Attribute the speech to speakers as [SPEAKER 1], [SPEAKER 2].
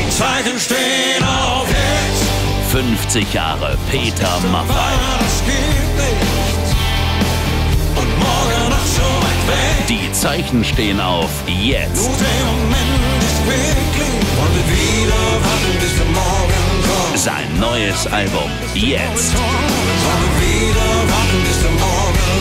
[SPEAKER 1] Zeichen stehen auf jetzt.
[SPEAKER 2] 50 Jahre Peter Maffay.
[SPEAKER 1] Das geht nicht. Und morgen noch so weit weg.
[SPEAKER 2] Die Zeichen stehen auf jetzt.
[SPEAKER 1] Nur der Moment ist wirklich. Wollen wir wieder warten, bis der Morgen kommt.
[SPEAKER 2] Sein neues Album jetzt.
[SPEAKER 1] Wollen wir wieder warten, bis der Morgen kommt.